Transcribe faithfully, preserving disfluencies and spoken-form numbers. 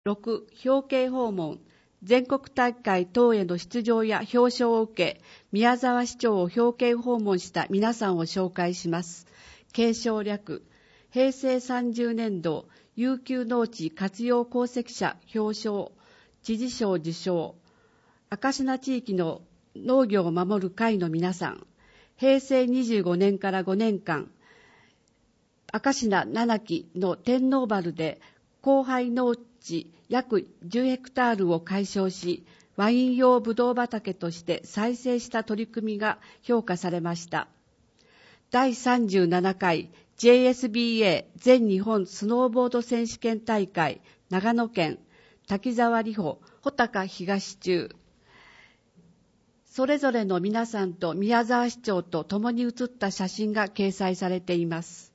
ろく、表敬訪問。全国大会等への出場や表彰を受け、宮沢市長を表敬訪問した皆さんを紹介します。継承略。へいせいさんじゅうねんど、悠久農地活用功績者表彰、知事賞受賞。明科地域の農業を守る会の皆さん。へいせいにじゅうごねんからごねんかん、明科ななきの天王原で荒廃農地約じゅうヘクタールを改装し、ワイン用ブドウ畑として再生した取り組みが評価されました。だいさんじゅうななかい ジェイエスビーエー 全日本スノーボード選手権大会長野県滝沢里穂穂高東中、それぞれの皆さんと宮沢市長と共に写った写真が掲載されています。